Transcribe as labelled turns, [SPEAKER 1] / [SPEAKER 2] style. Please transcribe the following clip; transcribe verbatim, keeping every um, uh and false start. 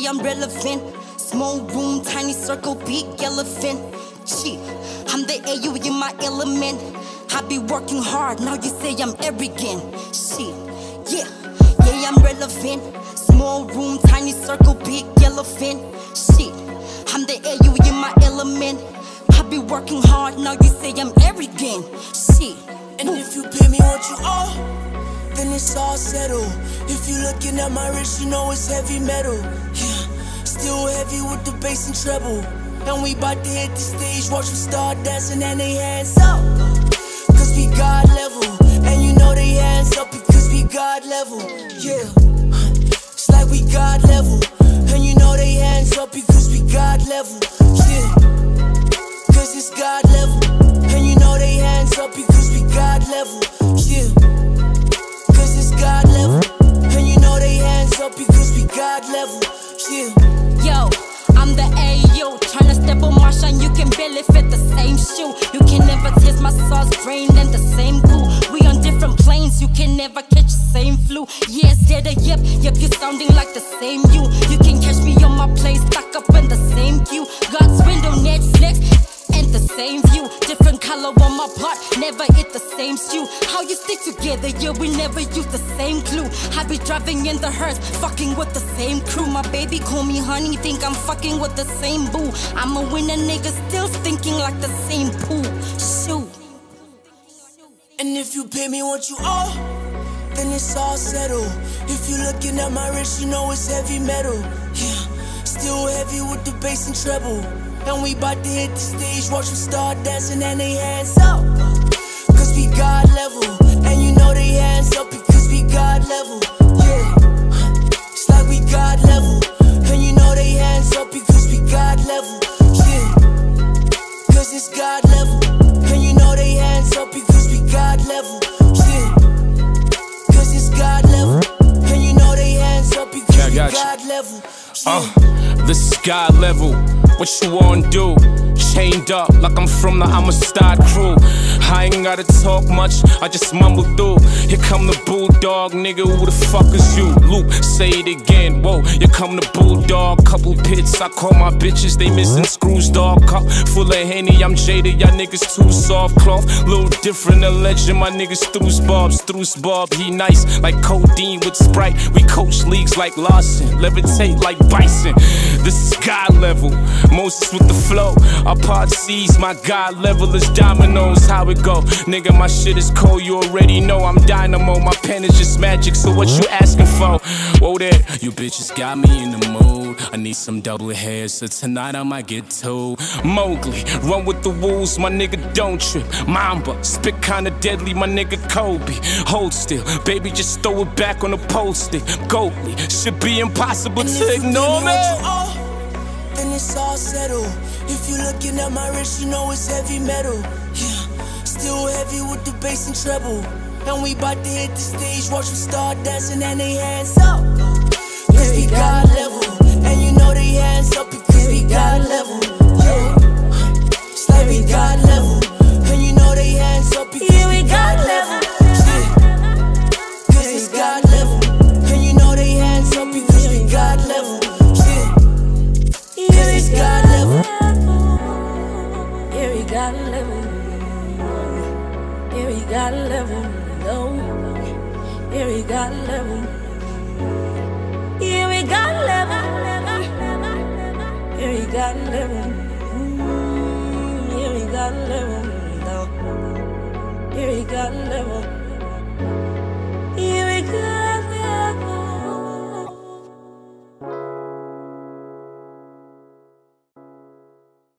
[SPEAKER 1] say I'm relevant. Small room, tiny circle, big elephant. Shit, I'm the A U in my element. I be working hard, now you say I'm arrogant. Shit, yeah, yeah, I'm relevant. Small room, tiny circle, big elephant. Shit, I'm the A U in my element. I be working hard, now you say I'm arrogant. Shit.
[SPEAKER 2] And if you pay me what you owe, then it's all settled. If you looking at my wrist, you know it's heavy metal. Yeah, still heavy with the bass and treble. And we bout to hit the stage, watch them start dancing and they hands up. Cause we God level, and you know they hands up because we God level. Yeah, it's like we God level, and you know they hands up because we God level. Yeah, cause it's God level, and you know they hands up because we God level. Yeah, cause it's God level, and you know they hands up because we God level. Yeah.
[SPEAKER 1] Yo, I'm the A U, tryna step on my shine, you can barely fit the same shoe. You can never taste my sauce, brain and the same goo. We on different planes, you can never catch the same flu. Yeah, instead of yep, yep, you sounding like the same you. You can catch me on my place, stuck up in the same queue. God's window, Netflix, and the same view. Different color on my part, never eat the same stew. How you stick together, yeah, we never use the same glue. I be driving in the hearse, fucking with the same crew. My baby call me honey, think I'm fucking with the same boo. I'm a winner nigga, still thinking like the same poo. Shoot.
[SPEAKER 2] And if you pay me what you owe, then it's all settled. If you looking at my wrist, you know it's heavy metal. Yeah, still heavy with the bass and treble. And we bout to hit the stage, watch them start dancing and they hands up. Cause we God level, and you know they hands up because we God level. Yeah, it's like we God level, and you know they hands up because we God level. Yeah, cause it's God level, and you know they hands up because we God level. Yeah, cause it's God level, and you know they hands up because yeah, we God level. Yeah.
[SPEAKER 3] Uh, this is God level. What you wanna do? Chained up like I'm from the Amistad crew. I ain't gotta talk much, I just mumble through. Here come the bulldog, nigga, who the fuck is you? Luke, say it again, whoa, here come the bulldog. Couple pits, I call my bitches, they missing screws, dog. Cup full of Henny, I'm jaded, y'all niggas too soft. Cloth, little different, a legend, my niggas Struce Bob. Struce Bob, he nice, like codeine with Sprite. We coach leagues like Larson, levitate like Bison. This is God level, Moses with the flow. Our pod C's, my God level is dominoes. How it go? Nigga, my shit is cold, you already know I'm dynamo. My pen is just magic, so what you asking for? Whoa there, you bitches got me in the mood. I need some double hair, so tonight I might get told. Mowgli, run with the wolves, my nigga don't trip. Mamba, spit kinda deadly, my nigga Kobe. Hold still, baby, just throw it back on the pole stick. Goatly, should be impossible to ignore me.
[SPEAKER 2] Then it's all settled. If you looking at my wrist, you know it's heavy metal. Yeah, still heavy with the bass and treble. And we bout to hit the stage, watch them start dancing and they hands up. Cause we God level, and you know they hands up because we God level. Yeah, it's like we God level, and you know they hands up because yeah, we God level. Yeah, cause it's God level, and you know they hands up because we God level. Yeah, it's God level.
[SPEAKER 4] Yeah, we got a level. Yeah, we got a level. No. Yeah, we got a level. Yeah, we got a level. Yeah, we got a level. Yeah, we got a level. No. Yeah, we got a level. Yeah, we got